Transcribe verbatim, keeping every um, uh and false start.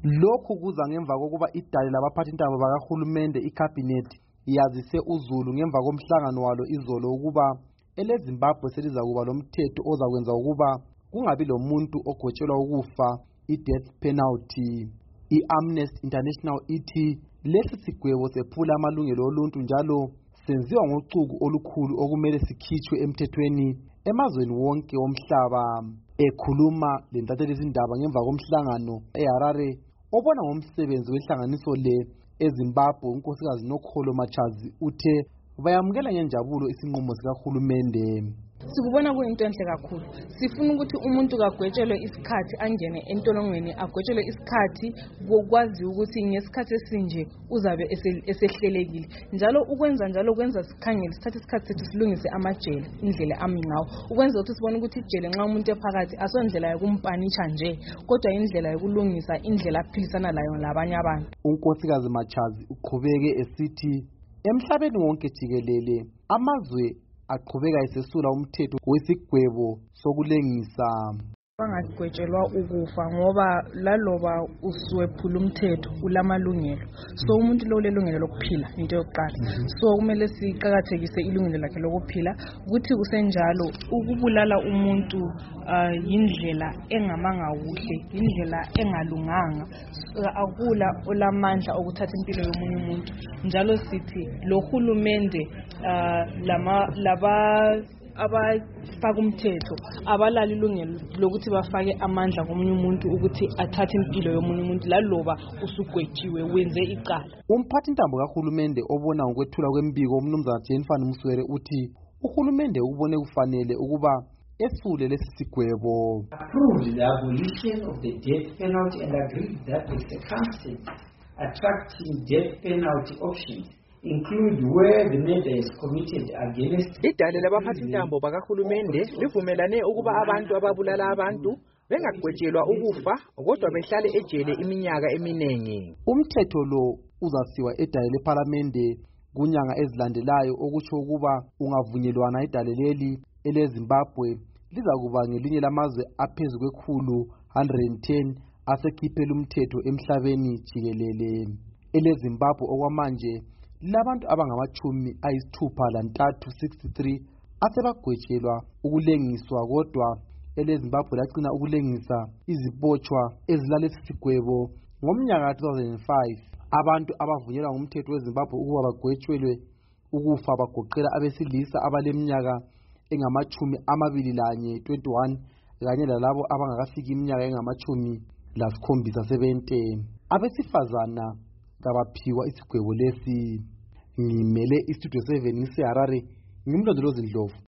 Lokhu kuza ngemva kokuba idale labaphathintambo bakahulumende icabinet yazise uZulu ngemva komhlangano walo izolo ukuba eleZimbabwe selizakuba lomthetho ozakwenza ukuba kungabi lomuntu ogwetshelwa ukufa i-death penalty. I-Amnesty International ithi lesi sigwebo sephula amalungelo oluntu njalo senziwa ngocuku olukhulu okumele sikhitshwe emthethweni emazweni wonke womhlaba. Ekhuluma lentatheli izindaba ngemva komhlangano eHarare obona ngomsebenzi wehlanganiso le eZimbabwe, unkosikazi Nokholo Machazi uthe bayamukela ngenjabulo isinqumo sikahulumende. Sikubona kuyinto enhle kakhulu. Sifuna ukuthi umuntu kagwetshelwe isikhathi angene entolongweni, agwetshelwe isikhathi kokwazi ukuthi ngesikhathi esinje uzabe esehlelekile. Njalo ukwenza njalo kwenza sikhangele sithathe isikhathi sethu silungise amajele indlela amnqawo. Ukwenza ukuthi sibone ukuthi ijele nxa umuntu ephakathi asondlela yokumpanisha nje, kodwa indlela yokulungisa indlela aphilisana layo labanye abantu. Unkosikazi Machazi uqhubeke esithi emhlabeni wonke jikelele amazwe aqhubeka esesula umthetho wesigwebo sokulengisa. Bangagwetshelwa ukufa ngoba laloba usuwephula umthetho ulamalungelo. So umuntu lo ulelungelo lokuphila into yokuqala. So kumele siqhakathekise ilungelo lakhe lokuphila ukuthi kusenjalo ukubulala umuntu yindlela engamanga kuhle, indlela engalunganga, akula olamandla okuthatha impilo yomunye umuntu. Njalo sithi lo hulumende lama laba abafaka umthetho abalali ilungelo lokuthi bafake amandla komunye umuntu ukuthi athathe impilo yomunye umuntu laloba usugwetshiwe wenze icala. Umphathintambo kahulumende obona ngokwethula kwembiko umnumzana Jennifer Mswere uthi uhulumende ubone kufanele ukuba esule lesi sigwebo. Approved the abolition of the death penalty and agreed that the circumstances attracting death penalty options include where the murder is committed against. Idale labaphathintambo bakahulumende livumelane ukuba abantu ababulala abantu bengagwetshelwa ukufa kodwa behlale ejele iminyaka eminengi. Umthetho lo uzasiwa edale leParlamente kunyanga ezilandelayo okutsho ukuba ungavunyelwana idale leli eleZimbabwe lizakuba ngelinye lamazwe aphezu kwekhulu one hundred ten asekhiphela umthetho emhlabeni jikelele. EleZimbabwe okwamanje labantu abangamachumi ayisithupha lantathu sixty-three asebagwetshelwa ukulengiswa kodwa eleZimbabwe lagcina ukulengisa izibotshwa ezilalesi sigwebo ngomnyaka two thousand five. Abantu abavunyelwa ngumthetho weZimbabwe ukuba bagwetshelwe ukufa bagoqela abesilisa abaleminyaka engamachumi amabili lanye twenty-one kanye lalabo abangakafiki iminyaka engamachumi lasikhombisa seventy. Abesifazana kabaphiwa isigwebo lesi. Ngimele istudio seven ngiseHarare ngimlondolozi Ndlovu.